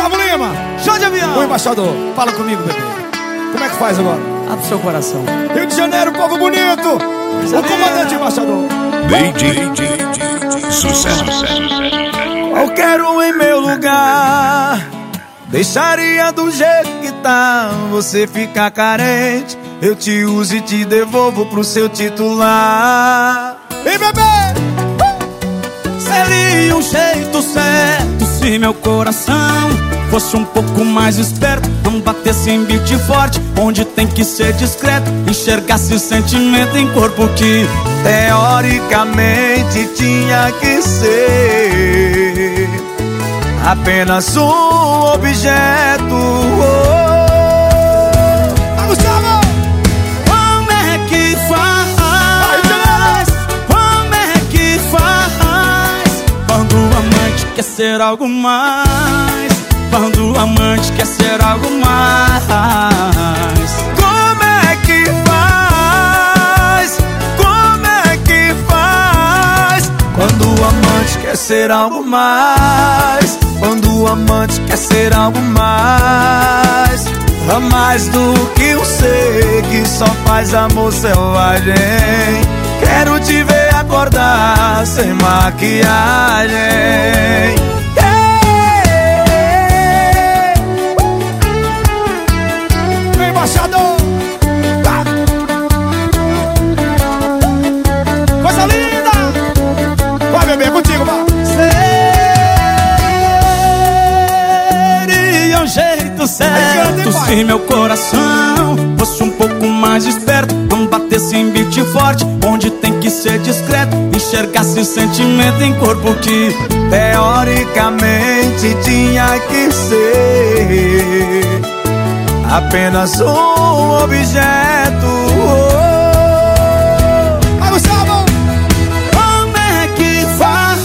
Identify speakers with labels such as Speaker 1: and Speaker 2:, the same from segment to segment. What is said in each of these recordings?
Speaker 1: Gustavo Lima, show de avião. O embaixador, fala comigo, bebê. Como é que faz agora?
Speaker 2: Abre o seu coração.
Speaker 1: Rio de Janeiro, povo bonito. O comandante embaixador.
Speaker 3: Sucesso.
Speaker 4: Qualquer um em meu lugar deixaria do jeito que tá. Você fica carente, eu te uso e te devolvo pro seu titular.
Speaker 1: E bebê!
Speaker 2: Seria um jeito certo se meu coração fosse um pouco mais esperto, não batesse em beat forte, onde tem que ser discreto, enxergasse sentimento em corpo que
Speaker 4: teoricamente tinha que ser apenas um objeto.
Speaker 1: Gustavo!
Speaker 2: Como é que faz? Como é que faz? Quando o amante quer ser algo mais, quando o amante quer ser algo mais.
Speaker 4: Como é que faz? Como é que faz? Quando o amante quer ser algo mais, quando o amante quer ser algo mais, a mais do que um ser que só faz amor selvagem. Quero te ver acordar sem maquiagem.
Speaker 1: Embaixador! Tá. Coisa linda! Vai, bebê, é contigo, vai!
Speaker 2: Seria um jeito certo se meu coração fosse um pouco mais esperto, não batesse em beat forte, onde tem que ser discreto, enxergasse sentimento em corpo que
Speaker 4: teoricamente tinha que ser apenas um objeto.
Speaker 1: Vai, Gustavo!
Speaker 2: Como é que faz?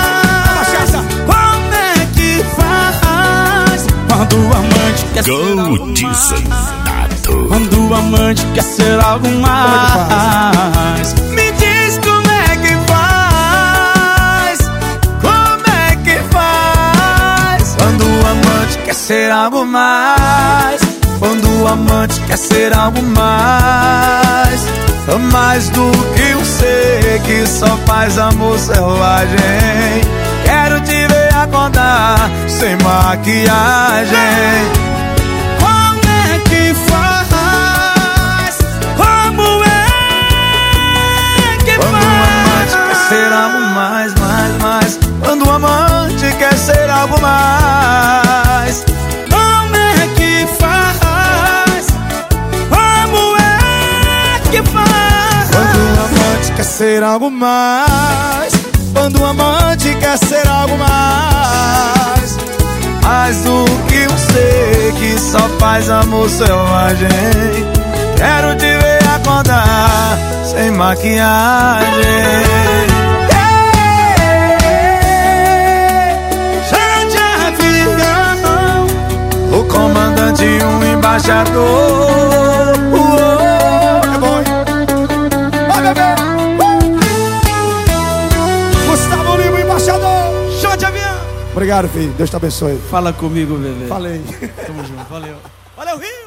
Speaker 2: Como é que faz? Quando o amante quer ser algo mais, quando o amante quer ser algo mais.
Speaker 4: Me diz como é que faz, como é que faz? Quando o amante quer ser algo mais, quando o amante quer ser algo mais, mais do que um ser que só faz amor selvagem. Quero te ver acordar sem maquiagem.
Speaker 2: Como é que faz? Como é que
Speaker 4: Quando o amante quer ser algo mais, mais, mais. Quando o amante quer ser algo mais.
Speaker 2: Como é que faz? Como é que faz?
Speaker 1: Quando o amante quer ser algo mais, quando o amante quer ser algo mais,
Speaker 4: Mais do que um ser que só faz amor selvagem. Quero te ver acordar sem maquiagem.
Speaker 2: Já de avião,
Speaker 4: O comandante e um embaixador.
Speaker 1: é bom, hein? Vai, bebê! Gustavo Lima, embaixador! Show de avião! Obrigado, filho. Deus te abençoe.
Speaker 2: fala comigo, bebê.
Speaker 1: Falei.
Speaker 2: Tamo junto, valeu. Valeu, Rio!